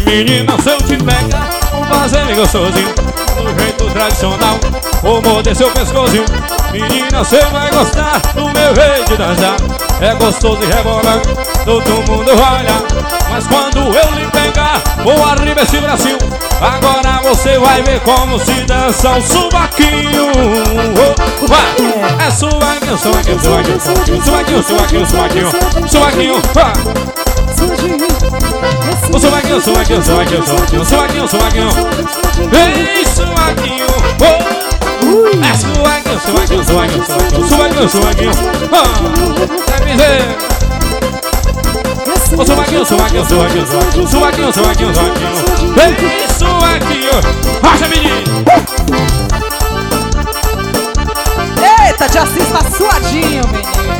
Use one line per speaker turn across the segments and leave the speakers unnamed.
Menina, se eu te pegar, vou fazer bem gostosinho, do jeito tradicional, vou morder seu pescoço. Menina, cê vai gostar do meu jeito de dançar. É gostoso e rebola, todo mundo vai olhar. Mas quando eu lhe pegar, vou arriba esse bracinho. Agora você vai ver como se dança o subaquinho. Vai! É subaquinho, subaquinho, subaquinho, subaquinho, subaquinho, subaquinho, subaquinho, vai! O subaquinho, subaquinho, subaquinho, subaquinho, subaquinho, subaquinho. Vem, subaquinho, é subaquinho, subaquinho, subaquinho, subaquinho, subaquinho, subaquinho. Deve ser. O subaquinho, subaquinho, subaquinho, subaquinho, subaquinho, subaquinho, subaquinho. Vem, subaquinho. Rocha, menino.
Eita, de Assis tá suadinho, menino.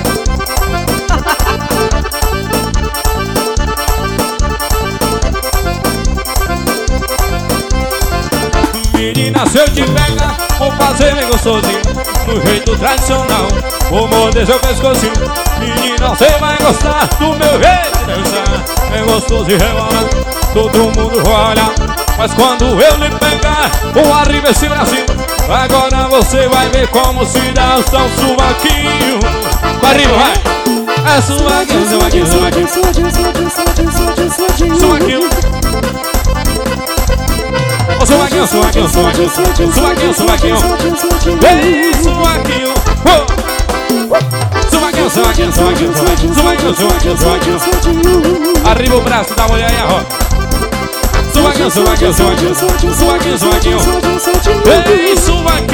Menina, se eu te pegar, vou fazer bem gostosinho, do jeito tradicional, vou morder seu pescocinho. Menina, cê vai gostar do meu jeito de dançar. É gostoso e rebolado, todo mundo vai olhar. Mas quando eu lhe pegar, vou arriba esse bracinho. Agora você vai ver como se dança um subaquinho. Vai arriba, vai! É subaquinho, subaquinho, subaquinho, subaquinho. O subaquinho, subaquinho, subaquinho, subaquinho, subaquinho. Ei, subaquinho. Subaquinho, subaquinho, subaquinho, subaquinho, subaquinho, subaquinho. Arriba o braço da mulher e a roda. Subaquinho, subaquinho, subaquinho, subaquinho, subaquinho. Ei, subaquinho.